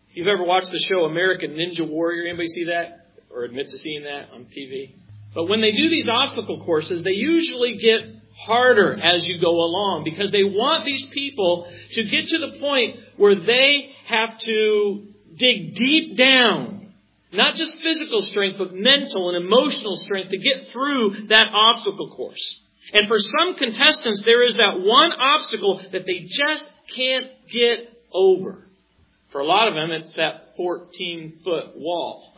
You've ever watched the show American Ninja Warrior? Anybody see that? Or admit to seeing that on TV? But when they do these obstacle courses, they usually get harder as you go along because they want these people to get to the point where they have to dig deep down. Not just physical strength, but mental and emotional strength to get through that obstacle course. And for some contestants, there is that one obstacle that they just can't get over. For a lot of them, it's that 14-foot wall.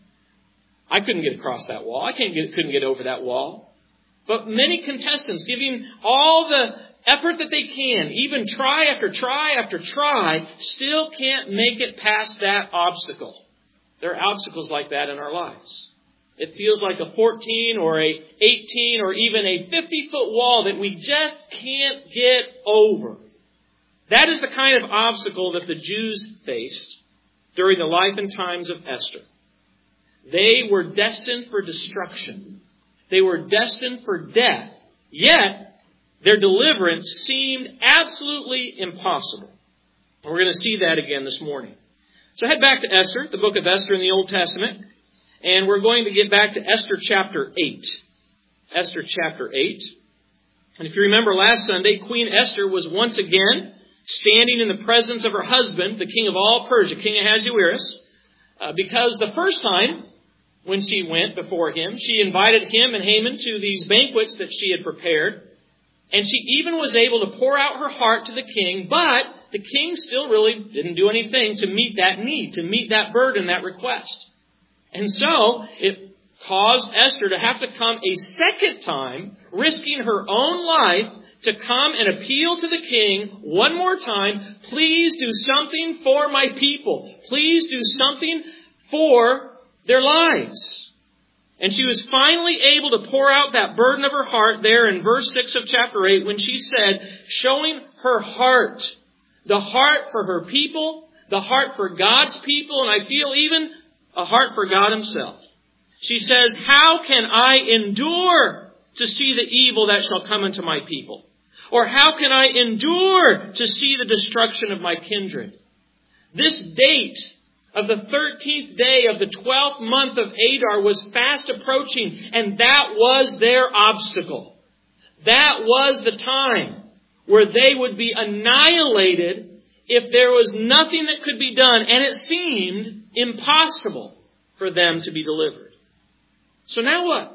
I couldn't get across that wall. I couldn't get over that wall. But many contestants, giving all the effort that they can, even try after try after try, still can't make it past that obstacle. There are obstacles like that in our lives. It feels like a 14 or a 18 or even a 50-foot wall that we just can't get over. That is the kind of obstacle that the Jews faced during the life and times of Esther. They were destined for destruction. They were destined for death. Yet, their deliverance seemed absolutely impossible. And we're going to see that again this morning. So head back to Esther, the book of Esther in the Old Testament. And we're going to get back to Esther chapter 8. Esther chapter 8. And if you remember last Sunday, Queen Esther was once again standing in the presence of her husband, the king of all Persia, King Ahasuerus, because the first time when she went before him, she invited him and Haman to these banquets that she had prepared. And she even was able to pour out her heart to the king, but the king still really didn't do anything to meet that need, to meet that burden, that request. And so it caused Esther to have to come a second time, risking her own life, to come and appeal to the king one more time. Please do something for my people. Please do something for their lives. And she was finally able to pour out that burden of her heart there in verse 6 of chapter 8 when she said, showing her heart, the heart for her people, the heart for God's people, and I feel even a heart for God himself. She says, how can I endure to see the evil that shall come into my people? Or how can I endure to see the destruction of my kindred? This date of the 13th day of the 12th month of Adar was fast approaching, and that was their obstacle. That was the time where they would be annihilated if there was nothing that could be done, and it seemed impossible for them to be delivered. So now what?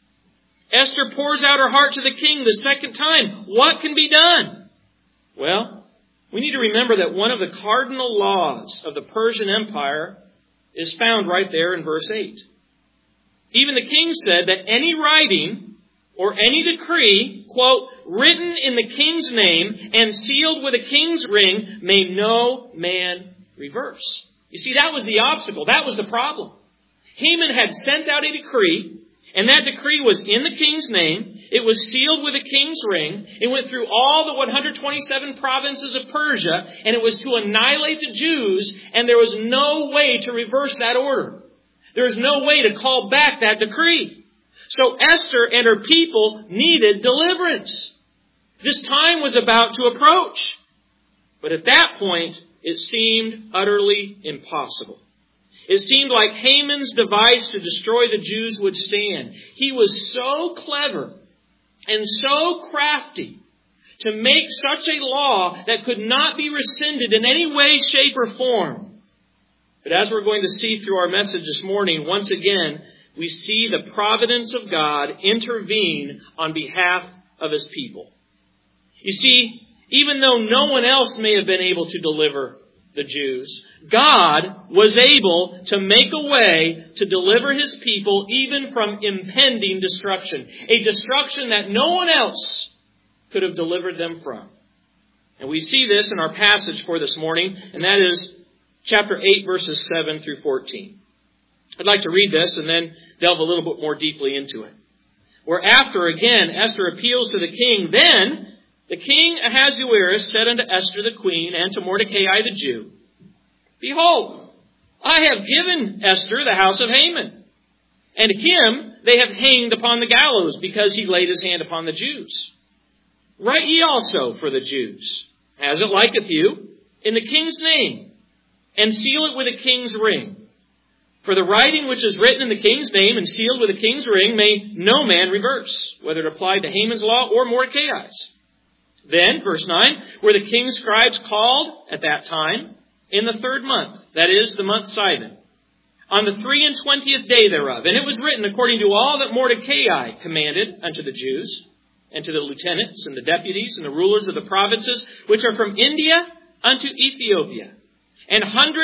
Esther pours out her heart to the king the second time. What can be done? Well, we need to remember that one of the cardinal laws of the Persian Empire is found right there in verse 8. Even the king said that any writing or any decree, quote, written in the king's name and sealed with a king's ring, may no man reverse. You see, that was the obstacle. That was the problem. Haman had sent out a decree, and that decree was in the king's name. It was sealed with a king's ring. It went through all the 127 provinces of Persia, and it was to annihilate the Jews, and there was no way to reverse that order. There was no way to call back that decree. So Esther and her people needed deliverance. This time was about to approach. But at that point, it seemed utterly impossible. It seemed like Haman's device to destroy the Jews would stand. He was so clever and so crafty to make such a law that could not be rescinded in any way, shape, or form. But as we're going to see through our message this morning, once again, we see the providence of God intervene on behalf of his people. You see, even though no one else may have been able to deliver the Jews, God was able to make a way to deliver his people even from impending destruction. A destruction that no one else could have delivered them from. And we see this in our passage for this morning, and that is chapter 8, verses 7 through 14. I'd like to read this and then delve a little bit more deeply into it. Where after, again, Esther appeals to the king, then the king Ahasuerus said unto Esther the queen and to Mordecai the Jew, behold, I have given Esther the house of Haman, and him they have hanged upon the gallows because he laid his hand upon the Jews. Write ye also for the Jews, as it liketh you, in the king's name, and seal it with a king's ring. For the writing which is written in the king's name and sealed with a king's ring may no man reverse, whether it applied to Haman's law or Mordecai's. Then, verse 9, were the king's scribes called at that time in the 3rd month, that is, the month Sivan, on the 23 day thereof. And it was written according to all that Mordecai commanded unto the Jews, and to the lieutenants and the deputies and the rulers of the provinces, which are from India unto Ethiopia, and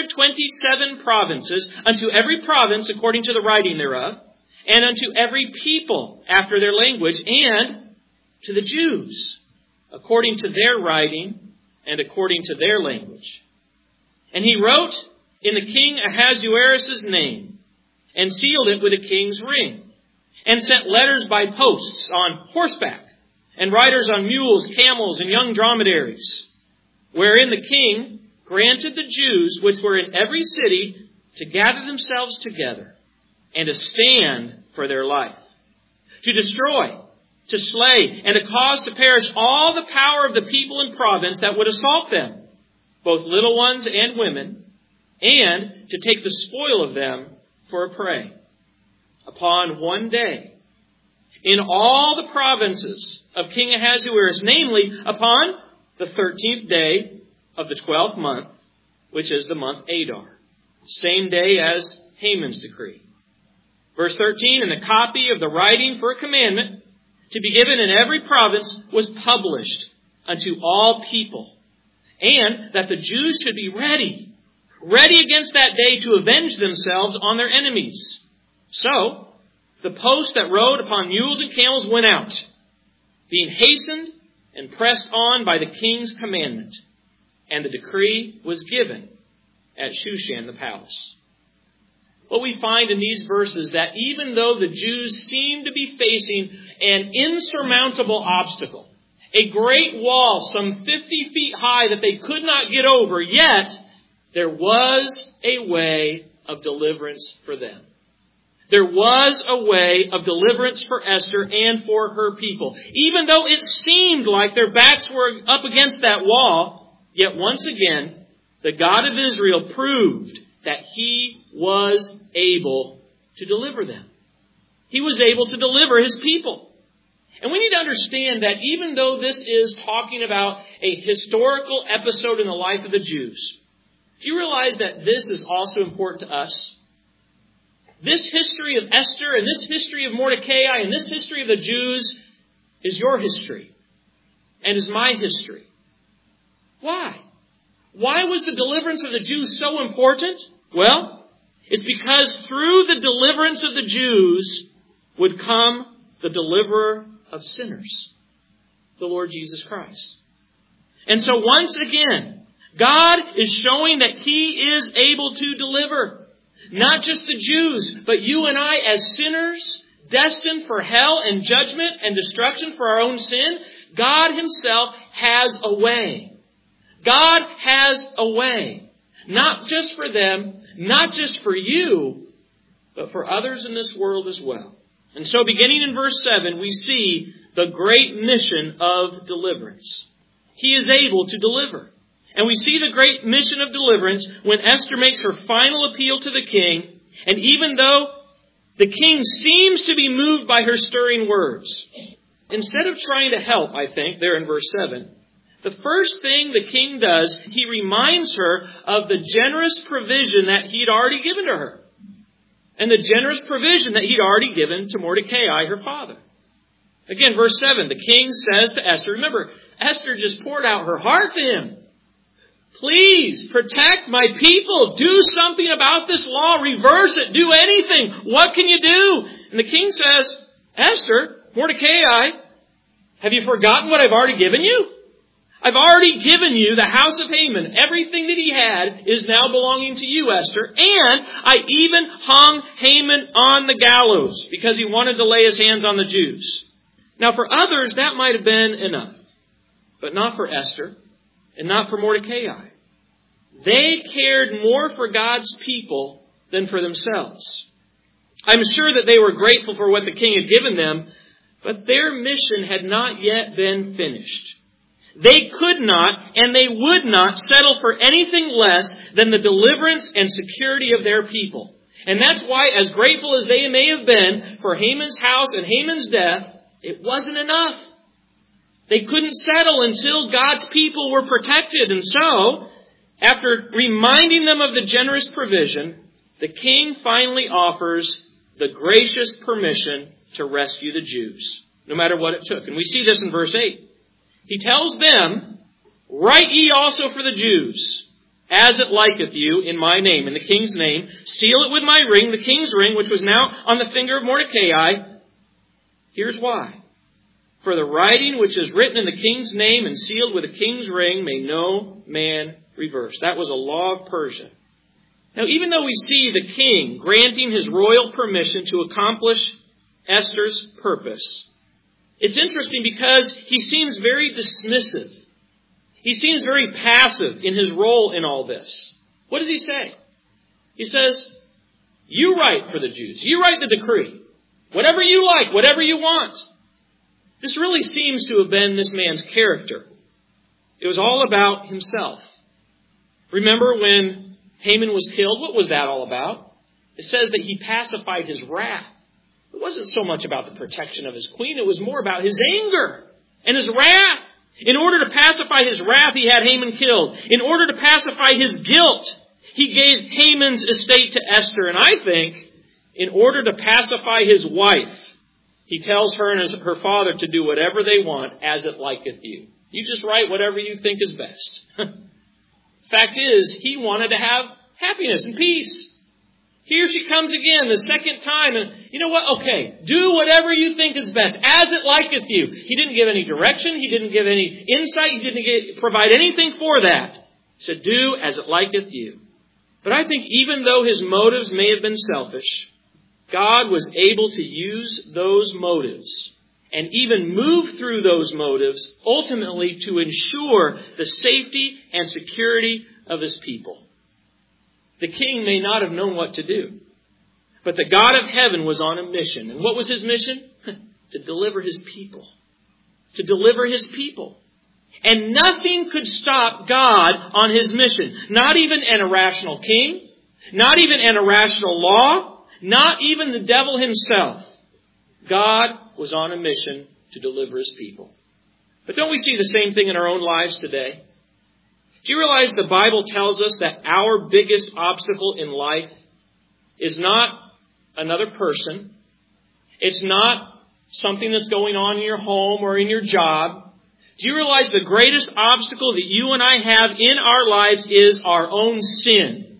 127 provinces, unto every province according to the writing thereof, and unto every people after their language, and to the Jews according to their writing and according to their language. And he wrote in the king Ahasuerus' name, and sealed it with a king's ring, and sent letters by posts on horseback, and riders on mules, camels, and young dromedaries, wherein the king granted the Jews which were in every city to gather themselves together, and to stand for their life, to destroy, to slay, and to cause to perish all the power of the people and province that would assault them, both little ones and women, and to take the spoil of them for a prey. Upon one day, in all the provinces of King Ahasuerus, namely upon the 13th day of the 12th month, which is the month Adar, same day as Haman's decree. Verse 13, and the copy of the writing for a commandment to be given in every province was published unto all people, and that the Jews should be ready against that day to avenge themselves on their enemies. So, the post that rode upon mules and camels went out, being hastened and pressed on by the king's commandment. And the decree was given at Shushan the palace. What we find in these verses, that even though the Jews seem to be facing an insurmountable obstacle, a great wall some 50 feet high that they could not get over, yet there was a way of deliverance for them. There was a way of deliverance for Esther and for her people. Even though it seemed like their backs were up against that wall, yet once again, the God of Israel proved that He was able to deliver them. He was able to deliver His people. And we need to understand that even though this is talking about a historical episode in the life of the Jews, do you realize that this is also important to us? This history of Esther and this history of Mordecai and this history of the Jews is your history and is my history. Why? Why was the deliverance of the Jews so important? Well, it's because through the deliverance of the Jews would come the deliverer of sinners, the Lord Jesus Christ. And so once again, God is showing that He is able to deliver. Not just the Jews, but you and I as sinners, destined for hell and judgment and destruction for our own sin. God Himself has a way. God has a way. Not just for them, not just for you, but for others in this world as well. And so beginning in verse 7, we see the great mission of deliverance. He is able to deliver. And we see the great mission of deliverance when Esther makes her final appeal to the king. And even though the king seems to be moved by her stirring words, instead of trying to help, I think, there in verse 7, the first thing the king does, he reminds her of the generous provision that he'd already given to her. And the generous provision that he'd already given to Mordecai, her father. Again, verse 7, the king says to Esther, remember, Esther just poured out her heart to him. Please protect my people. Do something about this law. Reverse it. Do anything. What can you do? And the king says, Esther, Mordecai, have you forgotten what I've already given you? I've already given you the house of Haman. Everything that he had is now belonging to you, Esther. And I even hung Haman on the gallows because he wanted to lay his hands on the Jews. Now for others, that might have been enough. But not for Esther. And not for Mordecai. They cared more for God's people than for themselves. I'm sure that they were grateful for what the king had given them, but their mission had not yet been finished. They could not and they would not settle for anything less than the deliverance and security of their people. And that's why, as grateful as they may have been for Haman's house and Haman's death, it wasn't enough. They couldn't settle until God's people were protected. And so, after reminding them of the generous provision, the king finally offers the gracious permission to rescue the Jews, no matter what it took. And we see this in verse 8. He tells them, "Write ye also for the Jews, as it liketh you, in my name," in the king's name, "seal it with my ring," the king's ring, which was now on the finger of Mordecai. Here's why. "For the writing which is written in the king's name and sealed with the king's ring may no man reverse." That was a law of Persia. Now, even though we see the king granting his royal permission to accomplish Esther's purpose, it's interesting because he seems very dismissive. He seems very passive in his role in all this. What does he say? He says, "You write for the Jews. You write the decree. Whatever you like, whatever you want." This really seems to have been this man's character. It was all about himself. Remember when Haman was killed? What was that all about? It says that he pacified his wrath. It wasn't so much about the protection of his queen. It was more about his anger and his wrath. In order to pacify his wrath, he had Haman killed. In order to pacify his guilt, he gave Haman's estate to Esther. And I think, in order to pacify his wife, he tells her and her father to do whatever they want, as it liketh you. You just write whatever you think is best. Fact is, he wanted to have happiness and peace. Here she comes again, the second time, and you know what? Okay, do whatever you think is best, as it liketh you. He didn't give any direction. He didn't give any insight. He didn't provide anything for that. He said, "Do as it liketh you." But I think even though his motives may have been selfish, God was able to use those motives and even move through those motives ultimately to ensure the safety and security of his people. The king may not have known what to do, but the God of heaven was on a mission. And what was his mission? To deliver his people. To deliver his people. And nothing could stop God on his mission. Not even an irrational king. Not even an irrational law. Not even the devil himself. God was on a mission to deliver his people. But don't we see the same thing in our own lives today? Do you realize the Bible tells us that our biggest obstacle in life is not another person? It's not something that's going on in your home or in your job. Do you realize the greatest obstacle that you and I have in our lives is our own sin?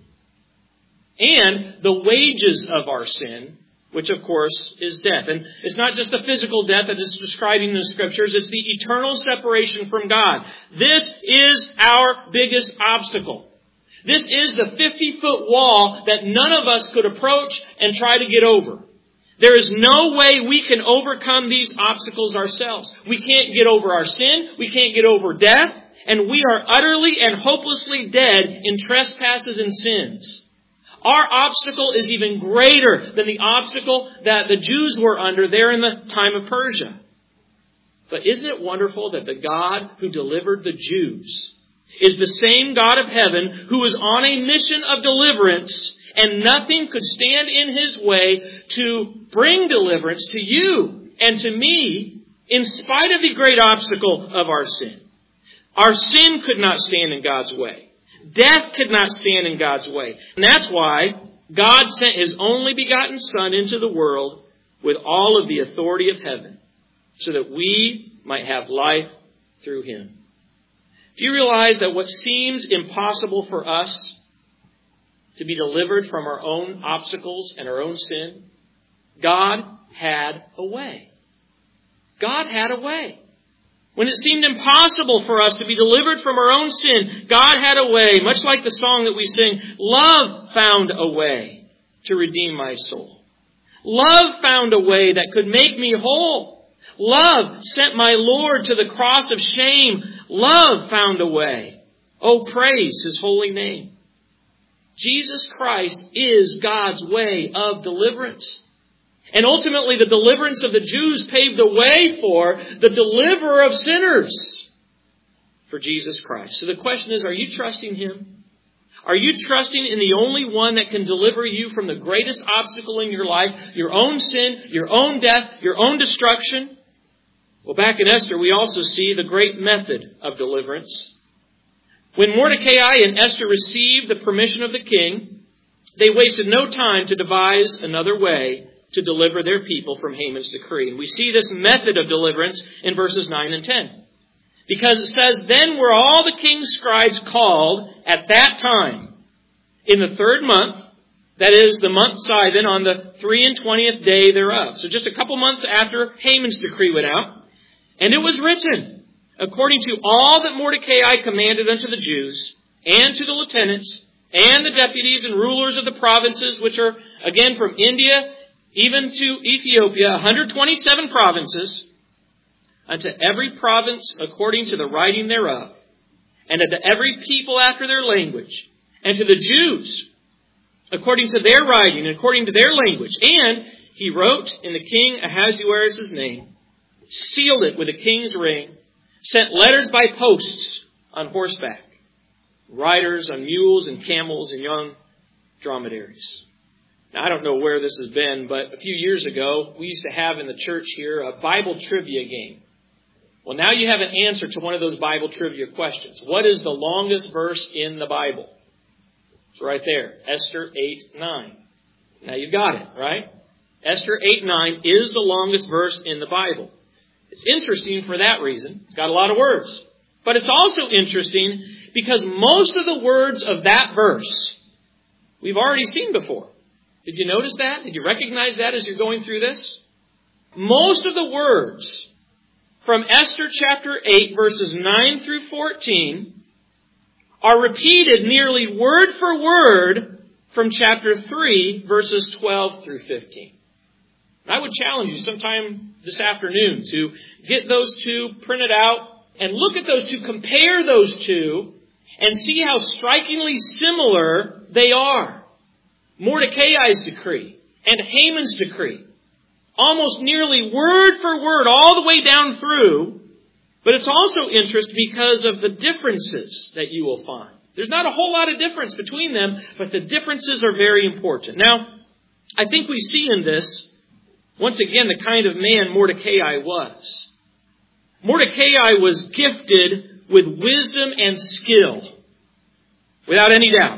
And the wages of our sin, which of course is death. And it's not just the physical death that is described in the Scriptures, it's the eternal separation from God. This is our biggest obstacle. This is the 50-foot wall that none of us could approach and try to get over. There is no way we can overcome these obstacles ourselves. We can't get over our sin, we can't get over death, and we are utterly and hopelessly dead in trespasses and sins. Our obstacle is even greater than the obstacle that the Jews were under there in the time of Persia. But isn't it wonderful that the God who delivered the Jews is the same God of heaven who is on a mission of deliverance, and nothing could stand in his way to bring deliverance to you and to me in spite of the great obstacle of our sin. Our sin could not stand in God's way. Death could not stand in God's way. And that's why God sent his only begotten Son into the world with all of the authority of heaven, so that we might have life through him. Do you realize that what seems impossible for us to be delivered from our own obstacles and our own sin, God had a way. God had a way. When it seemed impossible for us to be delivered from our own sin, God had a way, much like the song that we sing, love found a way to redeem my soul. Love found a way that could make me whole. Love sent my Lord to the cross of shame. Love found a way. Oh, praise his holy name. Jesus Christ is God's way of deliverance. And ultimately, the deliverance of the Jews paved the way for the deliverer of sinners. for Jesus Christ. So the question is, are you trusting Him? Are you trusting in the only one that can deliver you from the greatest obstacle in your life, your own sin, your own death, your own destruction? Well, back in Esther, we also see the great method of deliverance. When Mordecai and Esther received the permission of the king, they wasted no time to devise another way to deliver their people from Haman's decree. And we see this method of deliverance in verses 9 and 10. Because it says, "Then were all the king's scribes called at that time, in the 3rd month, that is, the month Sivan, on the 23rd day thereof." So just a couple months after Haman's decree went out. "And it was written, according to all that Mordecai commanded unto the Jews, and to the lieutenants, and the deputies and rulers of the provinces, which are, again, from India even to Ethiopia, 127 provinces, unto every province according to the writing thereof, and unto every people after their language, and to the Jews according to their writing, and according to their language. And he wrote in the king Ahasuerus' name, sealed it with a king's ring, sent letters by posts on horseback, riders on mules and camels and young dromedaries." Now, I don't know where this has been, but a few years ago, we used to have in the church here a Bible trivia game. Well, now you have an answer to one of those Bible trivia questions. What is the longest verse in the Bible? It's right there, Esther 8:9. Now you've got it, right? Esther 8:9 is the longest verse in the Bible. It's interesting for that reason. It's got a lot of words. But it's also interesting because most of the words of that verse we've already seen before. Did you notice that? Did you recognize that as you're going through this? Most of the words from Esther chapter 8, verses 9 through 14, are repeated nearly word for word from chapter 3, verses 12 through 15. And I would challenge you sometime this afternoon to get those two printed out and look at those two, compare those two, and see how strikingly similar they are. Mordecai's decree and Haman's decree. Almost nearly word for word all the way down through. But it's also interesting because of the differences that you will find. There's not a whole lot of difference between them, but the differences are very important. Now, I think we see in this, once again, the kind of man Mordecai was. Mordecai was gifted with wisdom and skill, without any doubt.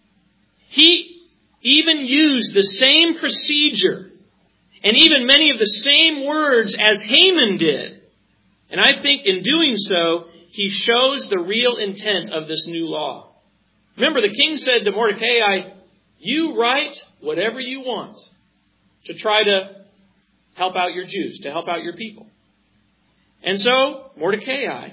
He even used the same procedure and even many of the same words as Haman did. And I think in doing so, he shows the real intent of this new law. Remember, the king said to Mordecai, "You write whatever you want to try to help out your Jews, to help out your people." And so Mordecai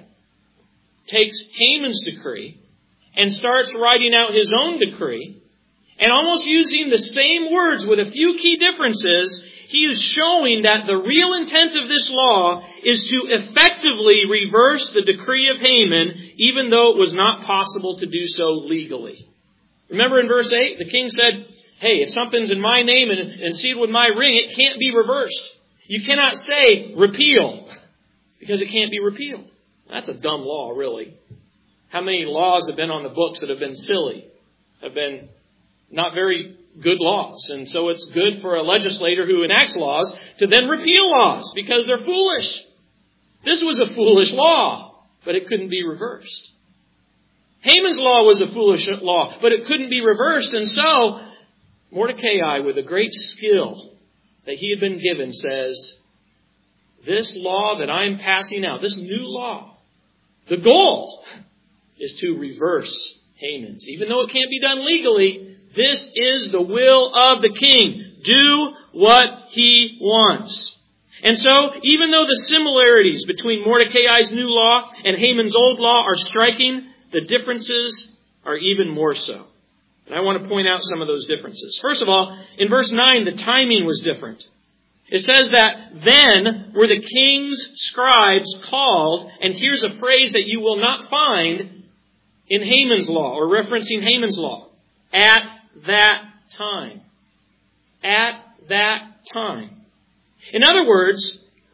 takes Haman's decree and starts writing out his own decree. And almost using the same words with a few key differences, he is showing that the real intent of this law is to effectively reverse the decree of Haman, even though it was not possible to do so legally. Remember in verse 8, the king said, "Hey, if something's in my name and sealed with my ring, it can't be reversed. You cannot say repeal, because it can't be repealed." That's a dumb law, really. How many laws have been on the books that have been silly, have been not very good laws? And so it's good for a legislator who enacts laws to then repeal laws because they're foolish. This was a foolish law, but it couldn't be reversed. Haman's law was a foolish law, but it couldn't be reversed. And so Mordecai, with a great skill that he had been given, says, this law that I'm passing out, this new law, the goal is to reverse Haman's. Even though it can't be done legally, this is the will of the king. Do what he wants. And so, even though the similarities between Mordecai's new law and Haman's old law are striking, the differences are even more so. And I want to point out some of those differences. First of all, in verse 9, the timing was different. It says that then were the king's scribes called, and here's a phrase that you will not find in Haman's law, or referencing Haman's law. At that time. At that time. In other words,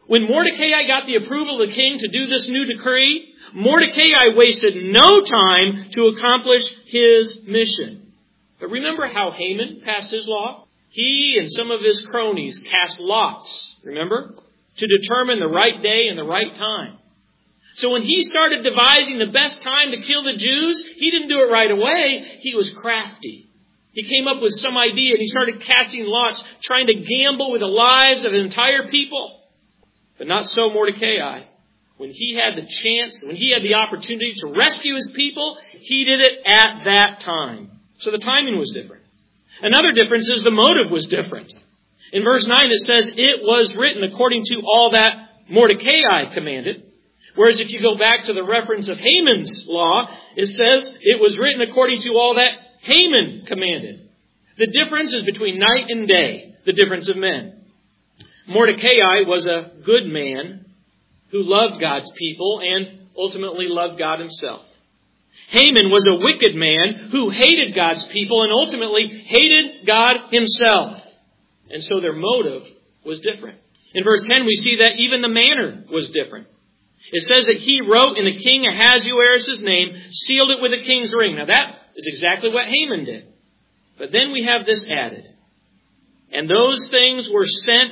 When Mordecai got the approval of the king to do this new decree, Mordecai wasted no time to accomplish his mission. But remember how Haman passed his law? He and some of his cronies cast lots, remember, to determine the right day and the right time. So when he started devising the best time to kill the Jews, he didn't do it right away. He was crafty. He came up with some idea and he started casting lots, trying to gamble with the lives of an entire people. But not so Mordecai. When he had the chance, when he had the opportunity to rescue his people, he did it at that time. So the timing was different. Another difference is the motive was different. In verse 9 it says, it was written according to all that Mordecai commanded. Whereas if you go back to the reference of Haman's law, it says it was written according to all that Haman commanded. The difference is between night and day, the difference of men. Mordecai was a good man who loved God's people and ultimately loved God himself. Haman was a wicked man who hated God's people and ultimately hated God himself. And so their motive was different. In verse 10 we see that even the manner was different. It says that he wrote in the king Ahasuerus' name, sealed it with a king's ring. Now that is exactly what Haman did. But then we have this added. And those things were sent,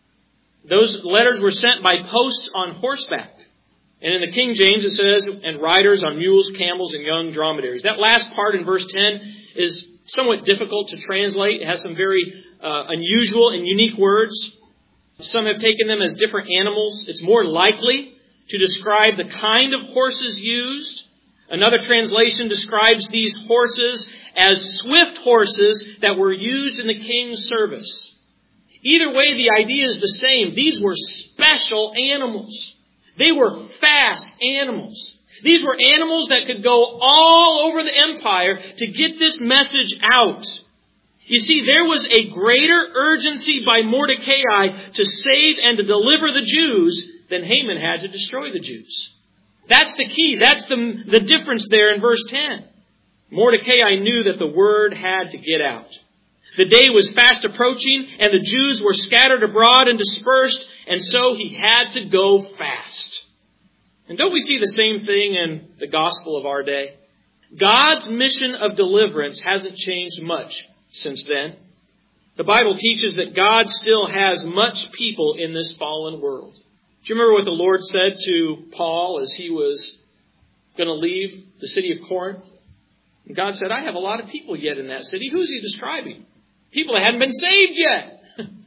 those letters were sent by posts on horseback. And in the King James it says, and riders on mules, camels, and young dromedaries. That last part in verse 10 is somewhat difficult to translate. It has some very unusual and unique words. Some have taken them as different animals. It's more likely to describe the kind of horses used. Another translation describes these horses as swift horses that were used in the king's service. Either way, the idea is the same. These were special animals. They were fast animals. These were animals that could go all over the empire to get this message out. You see, there was a greater urgency by Mordecai to save and to deliver the Jews than Haman had to destroy the Jews. That's the key. That's the difference there in verse 10. Mordecai knew that the word had to get out. The day was fast approaching, and the Jews were scattered abroad and dispersed, and so he had to go fast. And don't we see the same thing in the gospel of our day? God's mission of deliverance hasn't changed much since then. The Bible teaches that God still has much people in this fallen world. Do you remember what the Lord said to Paul as he was going to leave the city of Corinth? And God said, I have a lot of people yet in that city. Who's he describing? People that hadn't been saved yet.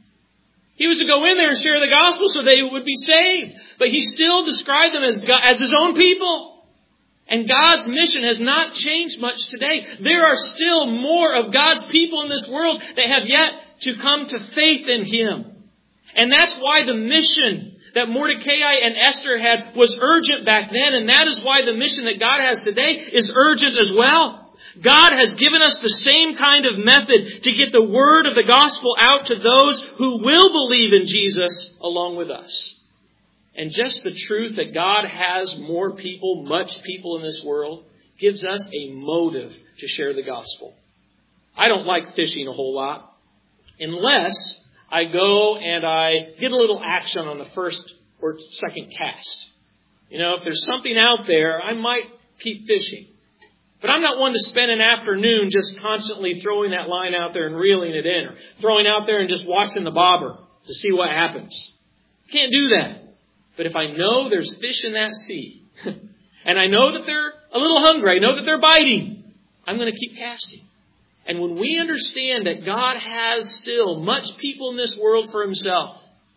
He was to go in there and share the gospel so they would be saved. But he still described them as his own people. And God's mission has not changed much today. There are still more of God's people in this world that have yet to come to faith in Him. And that's why the mission that Mordecai and Esther had was urgent back then. And that is why the mission that God has today is urgent as well. God has given us the same kind of method to get the word of the gospel out to those who will believe in Jesus along with us. And just the truth that God has more people, much people in this world, gives us a motive to share the gospel. I don't like fishing a whole lot unless I go and I get a little action on the first or second cast. You know, if there's something out there, I might keep fishing. But I'm not one to spend an afternoon just constantly throwing that line out there and reeling it in, or throwing out there and just watching the bobber to see what happens. Can't do that. But if I know there's fish in that sea, and I know that they're a little hungry, I know that they're biting, I'm going to keep casting. And when we understand that God has still much people in this world for Himself,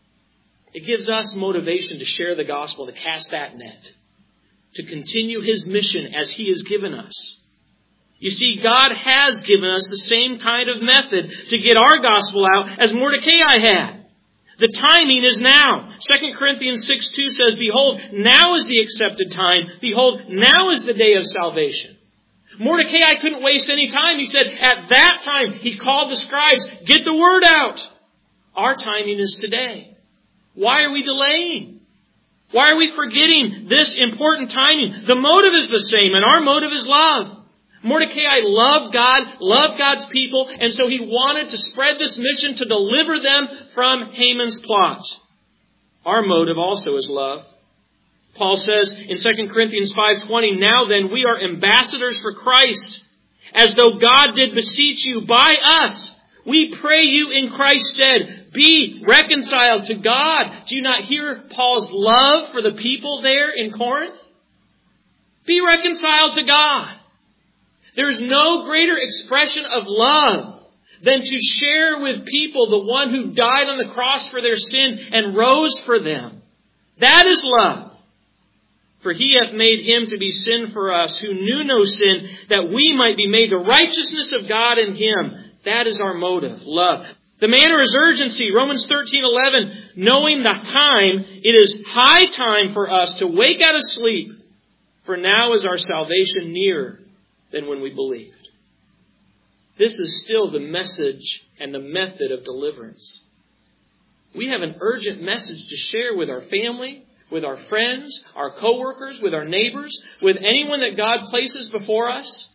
it gives us motivation to share the gospel, to cast that net, to continue His mission as He has given us. You see, God has given us the same kind of method to get our gospel out as Mordecai had. The timing is now. 2 Corinthians 6:2 says, Behold, now is the accepted time. Behold, now is the day of salvation. Mordecai couldn't waste any time. He said, at that time, he called the scribes, get the word out. Our timing is today. Why are we delaying? Why are we forgetting this important timing? The motive is the same, and our motive is love. Mordecai loved God, loved God's people, and so he wanted to spread this mission to deliver them from Haman's plot. Our motive also is love. Paul says in 2 Corinthians 5:20, "Now then, we are ambassadors for Christ, as though God did beseech you by us. We pray you in Christ's stead, be reconciled to God." Do you not hear Paul's love for the people there in Corinth? Be reconciled to God. There is no greater expression of love than to share with people the one who died on the cross for their sin and rose for them. That is love. For he hath made him to be sin for us, who knew no sin, that we might be made the righteousness of God in him. That is our motive, love. The manner is urgency. Romans 13:11, knowing the time, it is high time for us to wake out of sleep, for now is our salvation nearer than when we believed. This is still the message and the method of deliverance. We have an urgent message to share with our family, with our friends, our co-workers, with our neighbors, with anyone that God places before us.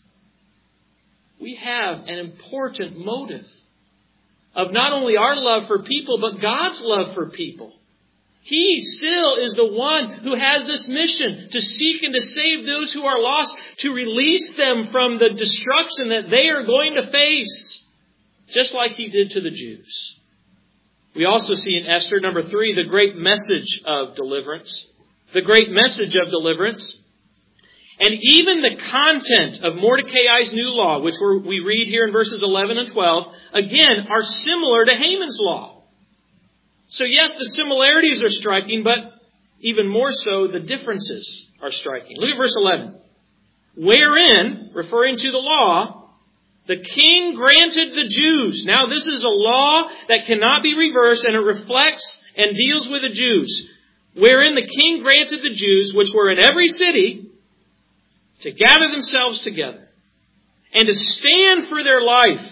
We have an important motive of not only our love for people, but God's love for people. He still is the one who has this mission to seek and to save those who are lost, to release them from the destruction that they are going to face, just like he did to the Jews. We also see in Esther, number 3, the great message of deliverance. The great message of deliverance. And even the content of Mordecai's new law, which we read here in verses 11 and 12, again, are similar to Haman's law. So yes, the similarities are striking, but even more so, the differences are striking. Look at verse 11. Wherein, referring to the law, the king granted the Jews. Now this is a law that cannot be reversed, and it reflects and deals with the Jews. Wherein the king granted the Jews, which were in every city, to gather themselves together and to stand for their life,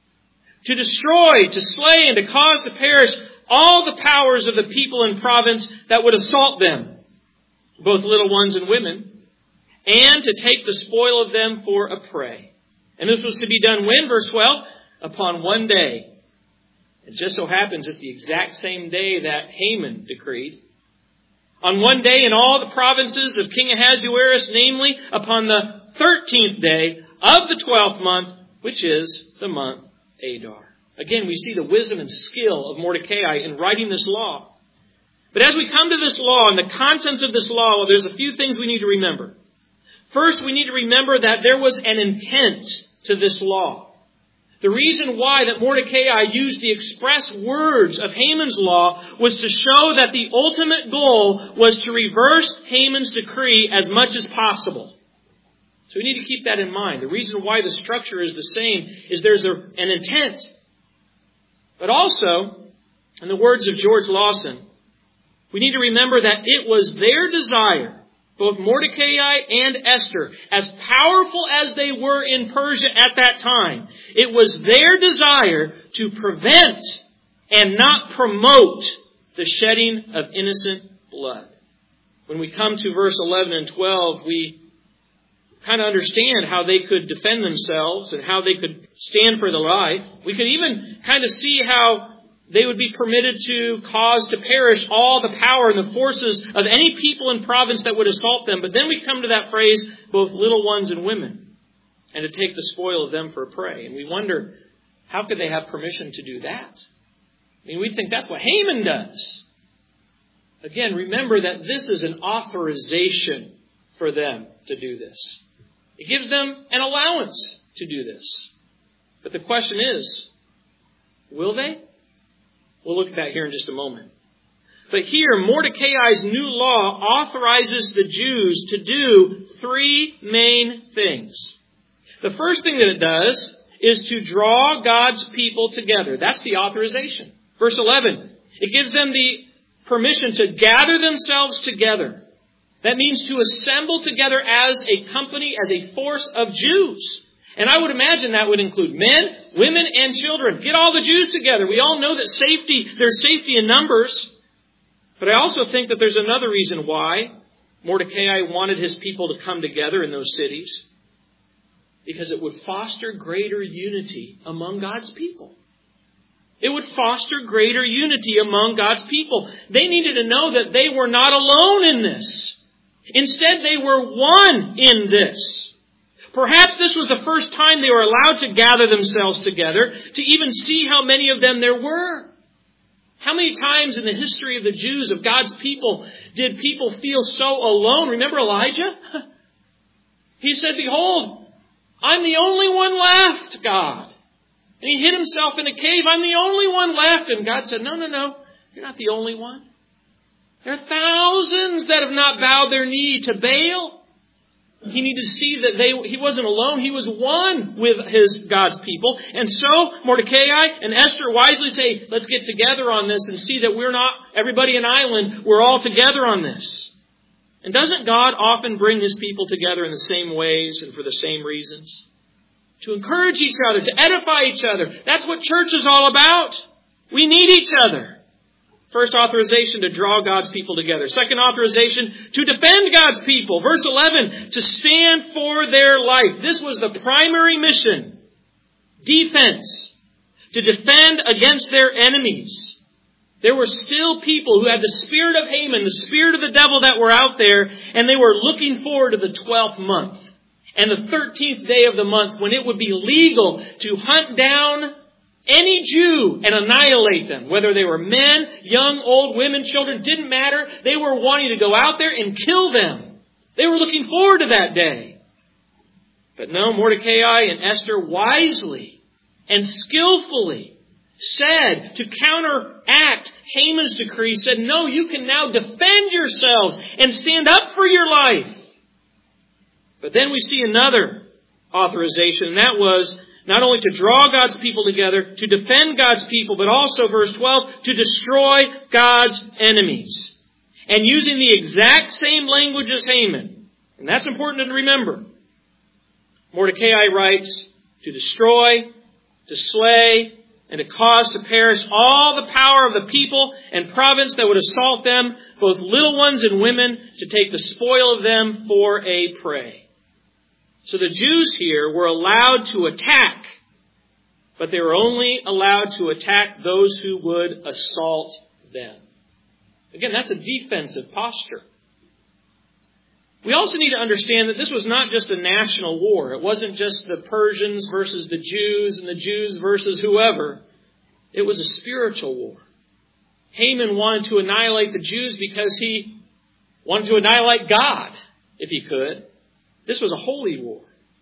to destroy, to slay, and to cause to perish all the powers of the people and province that would assault them, both little ones and women, and to take the spoil of them for a prey. And this was to be done when? Verse 12, upon one day. It just so happens it's the exact same day that Haman decreed. On one day in all the provinces of King Ahasuerus, namely upon the 13th day of the 12th month, which is the month Adar. Again, we see the wisdom and skill of Mordecai in writing this law. But as we come to this law and the contents of this law, there's a few things we need to remember. First, we need to remember that there was an intent to this law. The reason why that Mordecai used the express words of Haman's law was to show that the ultimate goal was to reverse Haman's decree as much as possible. So we need to keep that in mind. The reason why the structure is the same is there's an intent. But also, in the words of George Lawson, we need to remember that it was their desire, both Mordecai and Esther, as powerful as they were in Persia at that time, it was their desire to prevent and not promote the shedding of innocent blood. When we come to verse 11 and 12, we kind of understand how they could defend themselves and how they could stand for their life. We could even kind of see how they would be permitted to cause to perish all the power and the forces of any people and province that would assault them. But then we come to that phrase, both little ones and women, and to take the spoil of them for a prey. And we wonder, how could they have permission to do that? I mean, we think that's what Haman does. Again, remember that this is an authorization for them to do this. It gives them an allowance to do this. But the question is, will they? We'll look at that here in just a moment. But here, Mordecai's new law authorizes the Jews to do three main things. The first thing that it does is to draw God's people together. That's the authorization. Verse 11, it gives them the permission to gather themselves together. That means to assemble together as a company, as a force of Jews. And I would imagine that would include men, women, and children. Get all the Jews together. We all know that there's safety in numbers. But I also think that there's another reason why Mordecai wanted his people to come together in those cities. Because it would foster greater unity among God's people. It would foster greater unity among God's people. They needed to know that they were not alone in this. Instead, they were one in this. Perhaps this was the first time they were allowed to gather themselves together to even see how many of them there were. How many times in the history of the Jews, of God's people, did people feel so alone? Remember Elijah? He said, "Behold, I'm the only one left, God." And he hid himself in a cave. "I'm the only one left." And God said, No, you're not the only one. There are thousands that have not bowed their knee to Baal. He needed to see that he wasn't alone. He was one with God's people. And so Mordecai and Esther wisely say, let's get together on this and see that we're not everybody an island. We're all together on this. And doesn't God often bring His people together in the same ways and for the same reasons? To encourage each other, to edify each other. That's what church is all about. We need each other. First authorization, to draw God's people together. Second authorization, to defend God's people. Verse 11, to stand for their life. This was the primary mission. Defense. To defend against their enemies. There were still people who had the spirit of Haman, the spirit of the devil that were out there, and they were looking forward to the 12th month. And the 13th day of the month, when it would be legal to hunt down any Jew and annihilate them. Whether they were men, young, old, women, children, didn't matter. They were wanting to go out there and kill them. They were looking forward to that day. But no, Mordecai and Esther wisely and skillfully said, to counteract Haman's decree, said, no, you can now defend yourselves and stand up for your life. But then we see another authorization, and that was not only to draw God's people together, to defend God's people, but also, verse 12, to destroy God's enemies. And using the exact same language as Haman. And that's important to remember. Mordecai writes, to destroy, to slay, and to cause to perish all the power of the people and province that would assault them, both little ones and women, to take the spoil of them for a prey. So the Jews here were allowed to attack, but they were only allowed to attack those who would assault them. Again, that's a defensive posture. We also need to understand that this was not just a national war. It wasn't just the Persians versus the Jews and the Jews versus whoever. It was a spiritual war. Haman wanted to annihilate the Jews because he wanted to annihilate God, if he could. This was a holy war.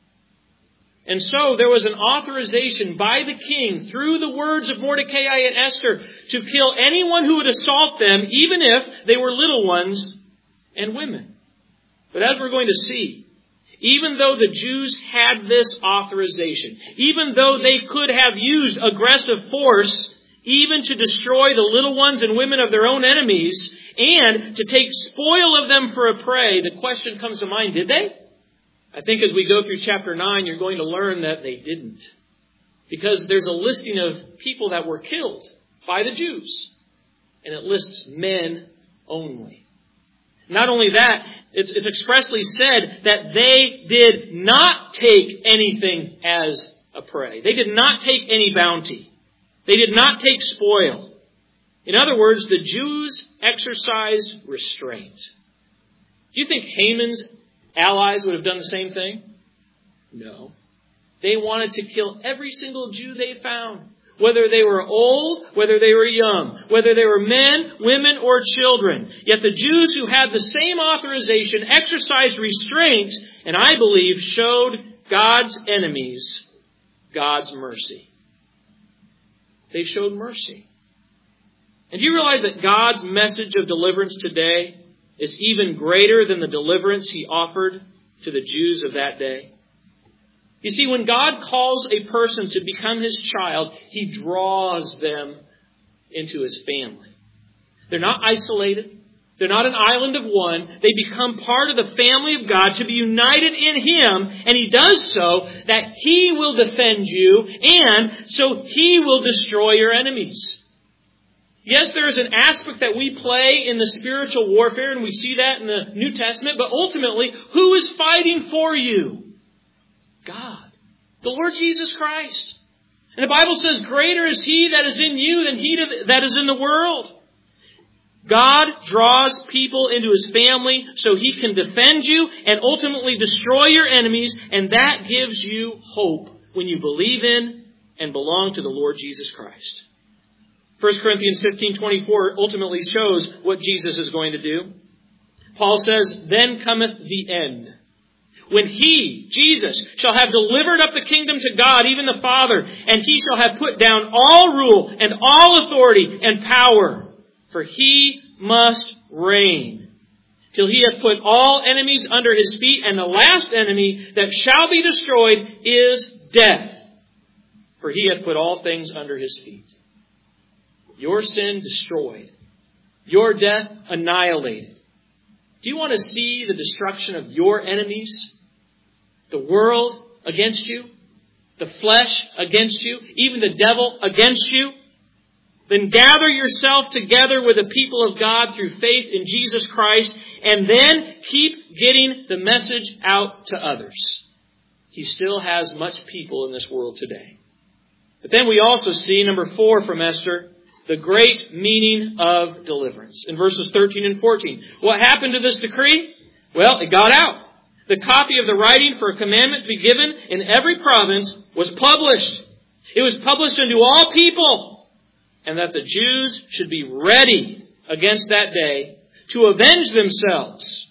And so there was an authorization by the king through the words of Mordecai and Esther to kill anyone who would assault them, even if they were little ones and women. But as we're going to see, even though the Jews had this authorization, even though they could have used aggressive force, even to destroy the little ones and women of their own enemies, and to take spoil of them for a prey, the question comes to mind, did they? I think as we go through chapter 9, you're going to learn that they didn't. Because there's a listing of people that were killed by the Jews. And it lists men only. Not only that, it's expressly said that they did not take anything as a prey. They did not take any bounty. They did not take spoil. In other words, the Jews exercised restraint. Do you think Haman's allies would have done the same thing? No. They wanted to kill every single Jew they found. Whether they were old, whether they were young, whether they were men, women, or children. Yet the Jews who had the same authorization exercised restraint, and I believe showed God's enemies God's mercy. They showed mercy. And do you realize that God's message of deliverance today is even greater than the deliverance He offered to the Jews of that day? You see, when God calls a person to become His child, He draws them into His family. They're not isolated. They're not an island of one. They become part of the family of God to be united in Him. And He does so that He will defend you and so He will destroy your enemies. Yes, there is an aspect that we play in the spiritual warfare, and we see that in the New Testament. But ultimately, who is fighting for you? God. The Lord Jesus Christ. And the Bible says, greater is He that is in you than he that is in the world. God draws people into His family so He can defend you and ultimately destroy your enemies, and that gives you hope when you believe in and belong to the Lord Jesus Christ. 1 Corinthians 15:24 ultimately shows what Jesus is going to do. Paul says, then cometh the end, when He, Jesus, shall have delivered up the kingdom to God, even the Father, and He shall have put down all rule and all authority and power. For He must reign till He hath put all enemies under His feet, and the last enemy that shall be destroyed is death. For He hath put all things under His feet. Your sin destroyed. Your death annihilated. Do you want to see the destruction of your enemies? The world against you? The flesh against you? Even the devil against you? Then gather yourself together with the people of God through faith in Jesus Christ, and then keep getting the message out to others. He still has much people in this world today. But then we also see, number 4 from Esther, the great meaning of deliverance. In verses 13 and 14. What happened to this decree? Well, it got out. The copy of the writing for a commandment to be given in every province was published. It was published unto all people, and that the Jews should be ready against that day to avenge themselves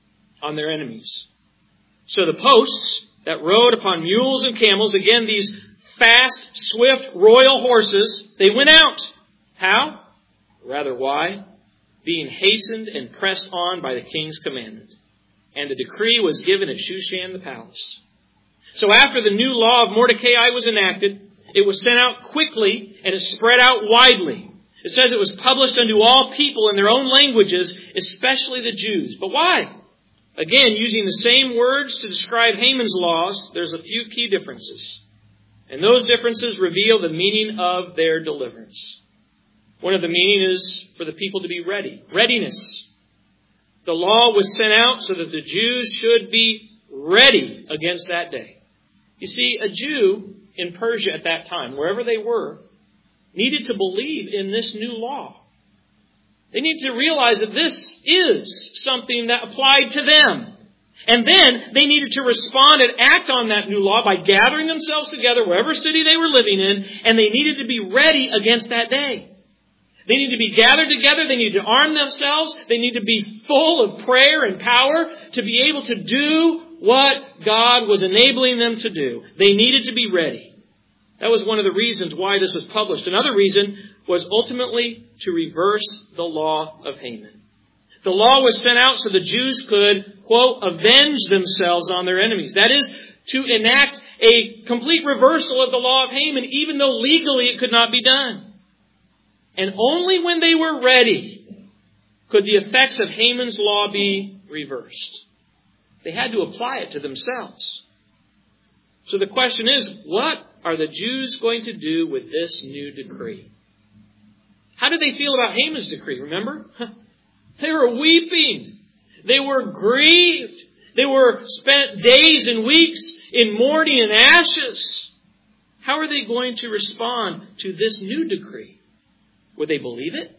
on their enemies. So the posts that rode upon mules and camels, again these fast, swift, royal horses, they went out. How? Rather, why? Being hastened and pressed on by the king's commandment. And the decree was given at Shushan the palace. So after the new law of Mordecai was enacted, it was sent out quickly and it spread out widely. It says it was published unto all people in their own languages, especially the Jews. But why? Again, using the same words to describe Haman's laws, there's a few key differences. And those differences reveal the meaning of their deliverance. One of the meaning is for the people to be ready. Readiness. The law was sent out so that the Jews should be ready against that day. You see, a Jew in Persia at that time, wherever they were, needed to believe in this new law. They needed to realize that this is something that applied to them. And then they needed to respond and act on that new law by gathering themselves together, wherever city they were living in, and they needed to be ready against that day. They need to be gathered together. They need to arm themselves. They need to be full of prayer and power to be able to do what God was enabling them to do. They needed to be ready. That was one of the reasons why this was published. Another reason was ultimately to reverse the law of Haman. The law was sent out so the Jews could, quote, avenge themselves on their enemies. That is, to enact a complete reversal of the law of Haman, even though legally it could not be done. And only when they were ready could the effects of Haman's law be reversed. They had to apply it to themselves. So the question is, what are the Jews going to do with this new decree? How did they feel about Haman's decree? Remember? They were weeping. They were grieved. They were spent days and weeks in mourning and ashes. How are they going to respond to this new decree? Would they believe it?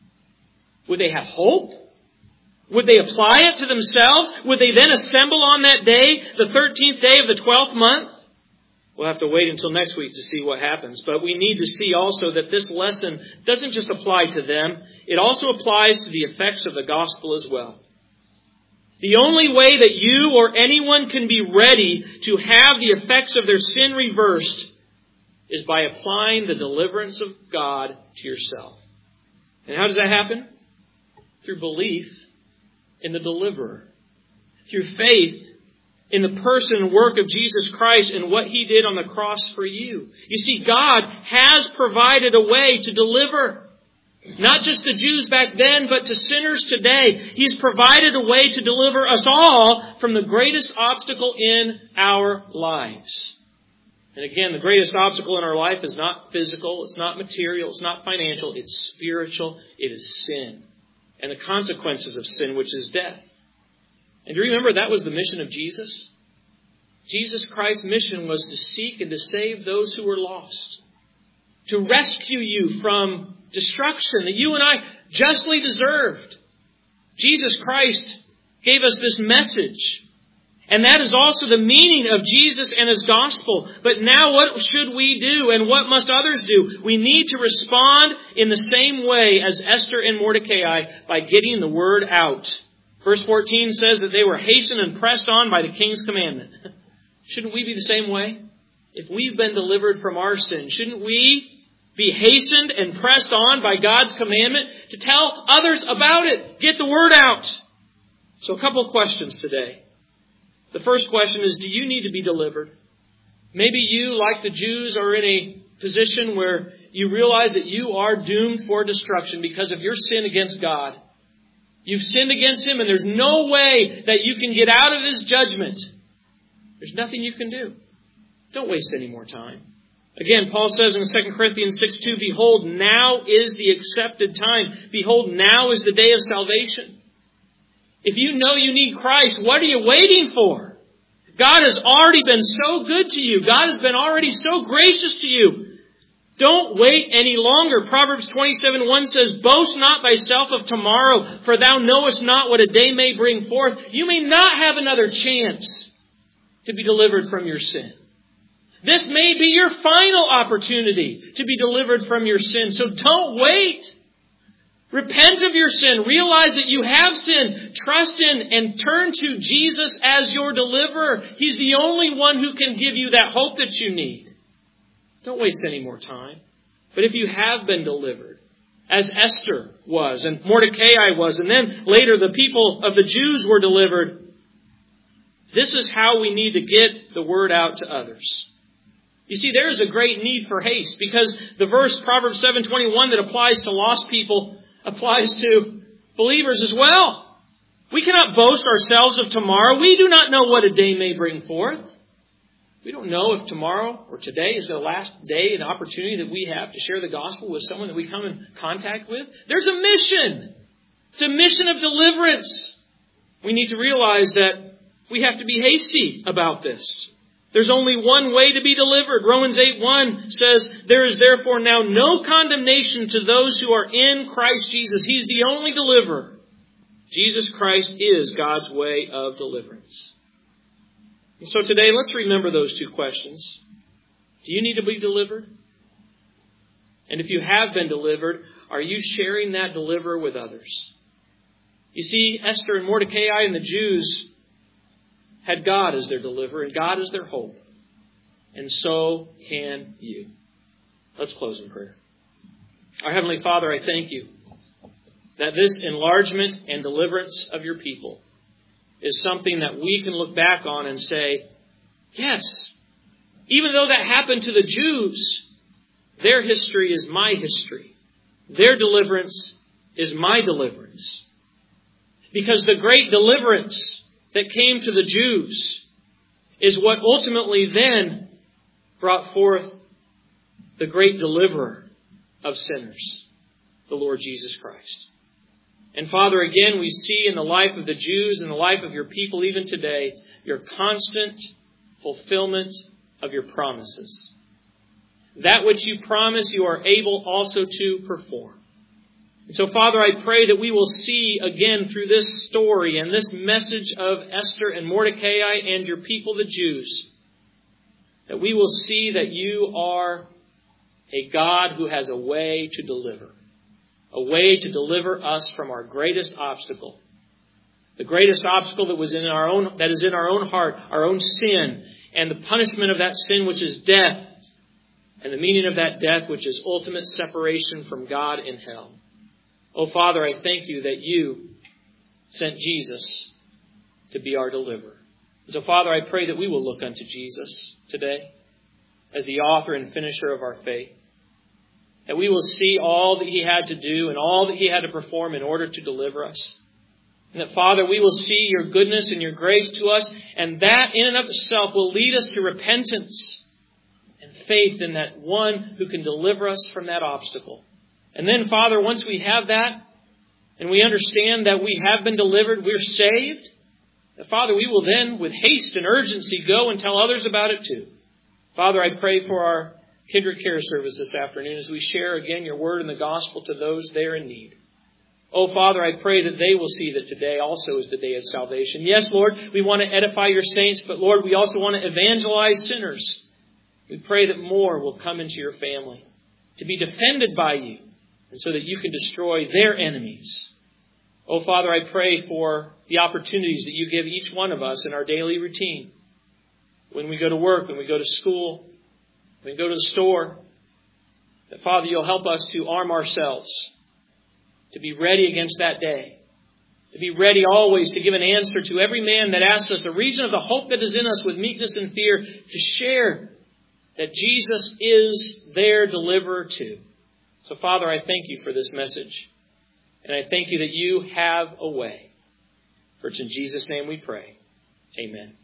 Would they have hope? Would they apply it to themselves? Would they then assemble on that day, the 13th day of the 12th month? We'll have to wait until next week to see what happens. But we need to see also that this lesson doesn't just apply to them. It also applies to the effects of the gospel as well. The only way that you or anyone can be ready to have the effects of their sin reversed is by applying the deliverance of God to yourself. And how does that happen? Through belief in the deliverer. Through faith in the person and work of Jesus Christ and what He did on the cross for you. You see, God has provided a way to deliver. Not just the Jews back then, but to sinners today. He's provided a way to deliver us all from the greatest obstacle in our lives. And again, the greatest obstacle in our life is not physical, it's not material, it's not financial, it's spiritual, it is sin. And the consequences of sin, which is death. And do you remember that was the mission of Jesus? Jesus Christ's mission was to seek and to save those who were lost. to rescue you from destruction that you and I justly deserved. Jesus Christ gave us this message. And that is also the meaning of Jesus and His gospel. But now what should we do and what must others do? We need to respond in the same way as Esther and Mordecai by getting the word out. Verse 14 says that they were hastened and pressed on by the king's commandment. Shouldn't we be the same way? If we've been delivered from our sin, shouldn't we be hastened and pressed on by God's commandment to tell others about it? Get the word out. So a couple of questions today. The first question is, do you need to be delivered? Maybe you, like the Jews, are in a position where you realize that you are doomed for destruction because of your sin against God. You've sinned against Him and there's no way that you can get out of His judgment. There's nothing you can do. Don't waste any more time. Again, Paul says in 2 Corinthians 6:2, behold, now is the accepted time. Behold, now is the day of salvation. If you know you need Christ, what are you waiting for? God has already been so good to you. God has been already so gracious to you. Don't wait any longer. Proverbs 27:1 says, boast not thyself of tomorrow, for thou knowest not what a day may bring forth. You may not have another chance to be delivered from your sin. This may be your final opportunity to be delivered from your sin. So don't wait. Repent of your sin. Realize that you have sinned. Trust in and turn to Jesus as your deliverer. He's the only one who can give you that hope that you need. Don't waste any more time. But if you have been delivered, as Esther was and Mordecai was, and then later the people of the Jews were delivered, this is how we need to get the word out to others. You see, there is a great need for haste because the verse Proverbs 7:21 that applies to lost people applies to believers as well. We cannot boast ourselves of tomorrow. We do not know what a day may bring forth. We don't know if tomorrow or today is the last day and opportunity that we have to share the gospel with someone that we come in contact with. There's a mission. It's a mission of deliverance. We need to realize that we have to be hasty about this. There's only one way to be delivered. Romans 8:1 says, there is therefore now no condemnation to those who are in Christ Jesus. He's the only deliverer. Jesus Christ is God's way of deliverance. And so today, let's remember those two questions. Do you need to be delivered? And if you have been delivered, are you sharing that deliverer with others? You see, Esther and Mordecai and the Jews had God as their deliverer and God as their hope. And so can you. Let's close in prayer. Our Heavenly Father, I thank you that this enlargement and deliverance of your people is something that we can look back on and say, yes, even though that happened to the Jews, their history is my history. Their deliverance is my deliverance. Because the great deliverance that came to the Jews is what ultimately then brought forth the great deliverer of sinners, the Lord Jesus Christ. And Father, again, we see in the life of the Jews and the life of your people even today, your constant fulfillment of your promises. That which you promise, you are able also to perform. And so, Father, I pray that we will see again through this story and this message of Esther and Mordecai and your people, the Jews, that we will see that you are a God who has a way to deliver. A way to deliver us from our greatest obstacle. The greatest obstacle that is in our own heart, our own sin, and the punishment of that sin, which is death, and the meaning of that death, which is ultimate separation from God in hell. Oh, Father, I thank you that you sent Jesus to be our deliverer. So, Father, I pray that we will look unto Jesus today as the author and finisher of our faith. That we will see all that He had to do and all that He had to perform in order to deliver us. And that, Father, we will see your goodness and your grace to us, and that in and of itself will lead us to repentance and faith in that one who can deliver us from that obstacle. And then, Father, once we have that, and we understand that we have been delivered, we're saved, that, Father, we will then, with haste and urgency, go and tell others about it too. Father, I pray for our Kindred Care service this afternoon as we share again your word and the gospel to those there in need. Oh, Father, I pray that they will see that today also is the day of salvation. Yes, Lord, we want to edify your saints, but Lord, we also want to evangelize sinners. We pray that more will come into your family to be defended by you and so that you can destroy their enemies. Oh, Father, I pray for the opportunities that you give each one of us in our daily routine. When we go to work, when we go to school, when we go to the store, that, Father, you'll help us to arm ourselves, to be ready against that day, to be ready always to give an answer to every man that asks us the reason of the hope that is in us with meekness and fear, to share that Jesus is their deliverer too. So, Father, I thank you for this message. And I thank you that you have a way. For it's in Jesus' name we pray. Amen.